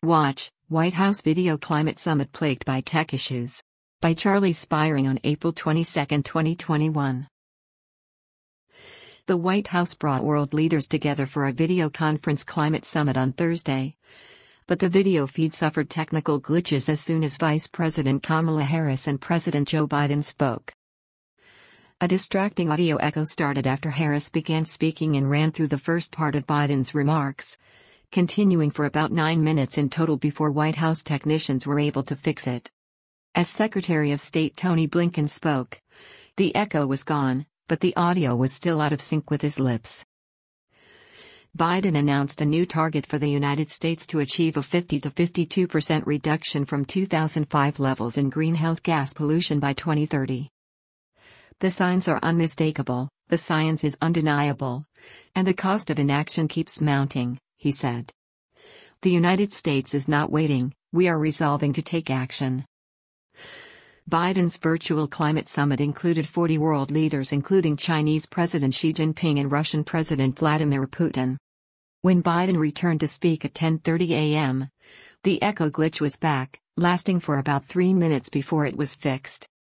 Watch, White House Video Climate Summit Plagued by Tech Issues. By Charlie Spiring on April 22, 2021. The White House brought world leaders together for a video conference climate summit on Thursday. But the video feed suffered technical glitches as soon as Vice President Kamala Harris and President Joe Biden spoke. A distracting audio echo started after Harris began speaking and ran through the first part of Biden's remarks, continuing for about 9 minutes in total before White House technicians were able to fix it. As Secretary of State Tony Blinken spoke, the echo was gone, but the audio was still out of sync with his lips. Biden announced a new target for the United States to achieve a 50 to 52% reduction from 2005 levels in greenhouse gas pollution by 2030. The signs are unmistakable, the science is undeniable, and the cost of inaction keeps mounting, he said. The United States is not waiting, we are resolving to take action. Biden's virtual climate summit included 40 world leaders including Chinese President Xi Jinping and Russian President Vladimir Putin. When Biden returned to speak at 10:30 a.m., the echo glitch was back, lasting for about 3 minutes before it was fixed.